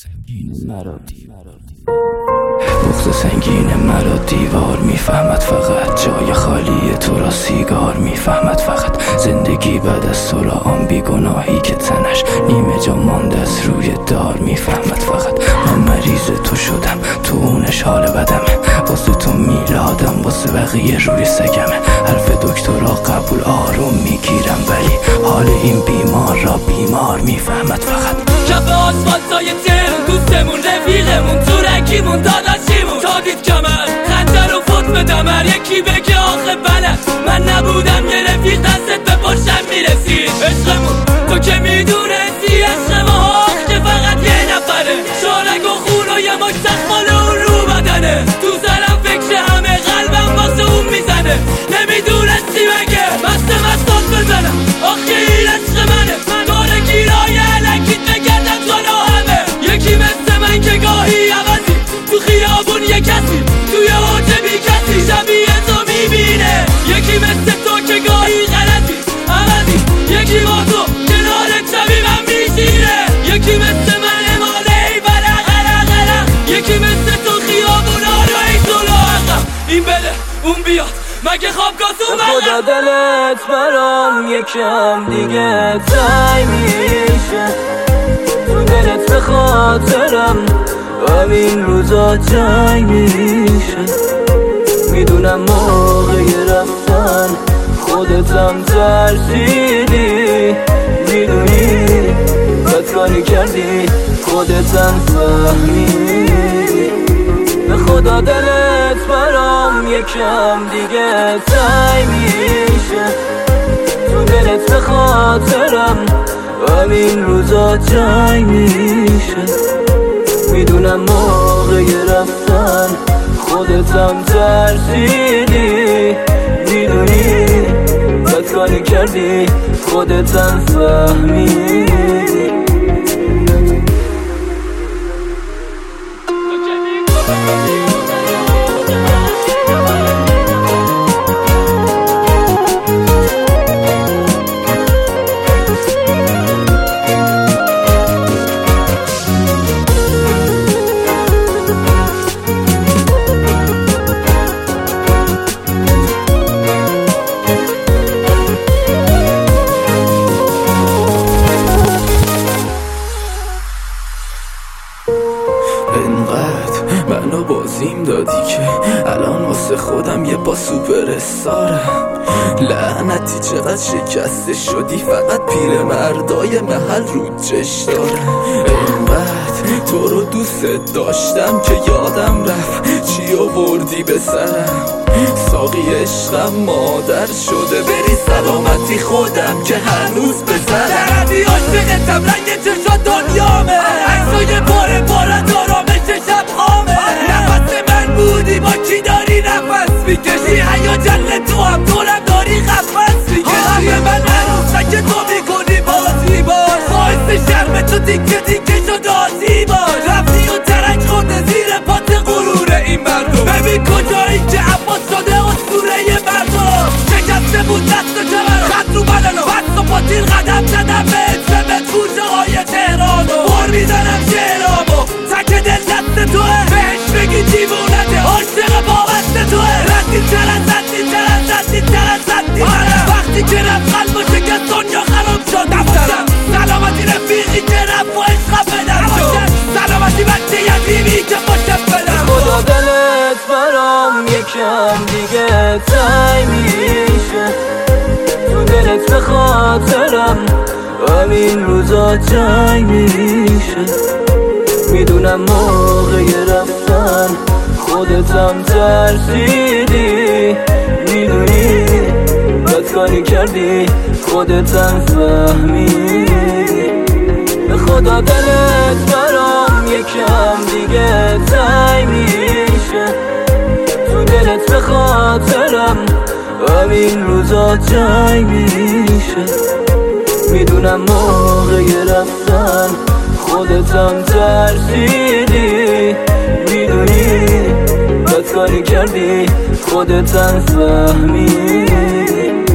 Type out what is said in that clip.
بغض سنگین مرا دیوار میفهمد، فقط جای خالی تو را سیگار میفهمد، فقط زندگی بعد از تو را آن بیگناهی که تنش نیمه جا مانده از روی دار میفهمد، فقط من مریض تو شدم، تو اونش حال بدمه، واسه تو میلادم، واسه بقیه روی سگمه، حرف دکترها قبول آروم میگیرم، ولی حال این بیمار را بیمار میفهمد، فقط کف آسفالتای تهرون، دوستمون، رفیقمون، تورکیمون، داداشیمون، تا دید کمر خنجر و فتم دمر، یکی بگه آخه بلد من نبودم یه رفیق دستت به پشتم میرسید، عشقمون تو که میدونستی عشق ما که فقط یه نفره، شارک و خون و یه مش تخمال اون رو بدنه، تو سرم فکر همه قلبم واسه اون میزنه، نمیدونستی مگه مست بزنم، آخه این عشق منه، داره گیرای علکیت بگردم جانا همه، یکی مثل من که گاهی عوضی تو خیابون یه کسی توی اوج بی کسی شبیه تو میبینه، یکی مثل تو که گاهی غلطی عوضی، یکی با تو کنار شبی من میشینه، یکی مثل من اماله ای برق، یکی مثل تو خیابونا رو ای جلو عقب، این بده اون بیاد مگه خوابگاه تو خدا دلت برام یکم دیگه تای میشه، تو دلت به خاطرم همین روزا جای میشه، میدونم موقع رفتن خودتم ترسیدی، میدونی بدکاری کردی خودتم فهمیدی، به خدا دلت برام یکم دیگه تای میشه، تو دلت به خاطرم همین روزا جای میشه، میدونم موقع رفتن خودتم ترسیدی، میدونی بدکاری کردی خودتم فهمیدی. انقدر منو بازیم دادی که الان واسه خودم یه با سوپر استارم، لعنتی چقدر شکسته شدی، فقط پیر مردای محل رو چش دارم، انقدر تو رو دوست داشتم که یادم رفت چی آوردی به سرم، ساقی عشقم مادر شده، بری سلامتی خودم که هنوز به سرم، نردی عاشقتم رنگ چشا دنیامه، عکسای باره آرامش شب خامه، نفس من بودی با کی داری نفس میکشی، هیجان تو هم دورم داری قفس میکشی، همه من عروسک تو میکنی بازی باش، باعث شرم تو دیگه شد آزی باش، رفتی و ترک خورده زیر پات غرور این مردم، ببین کجایی که عباس شده اسطوره مردم، شکسته بود دست و کمرم، خط رو بدنم، بست و پاتیر قدم زدم به اسمت کوچه های تهرانو، بر میزنم شعرامو، تک دل دست توه، بهش بگی دیوونته، عاشق بابست توه، ردی تر از وقتی که رفت قلب و شکست دنیا خراب شد، نباشم سلامتی رفیقی که رفت و عشقم بدم، سلامتی بچه یتیمی که مشت بدم، خدا دلت برام یکم دیگه تای میشه، تو دلت به خاطرم همین روزا جای میشه، میدونم موقع رفتن خودتم ترسیدی، میدونی بدکاری کردی خودتم فهمیدی، به خدا دلت برام یکم دیگه تای میشه، تو دلت به خاطرم همین روزا جای میشه، میدونم موقع رفتن خودتم ترسیدی، میدونی بدکاری کردی خودتم فهمیدی.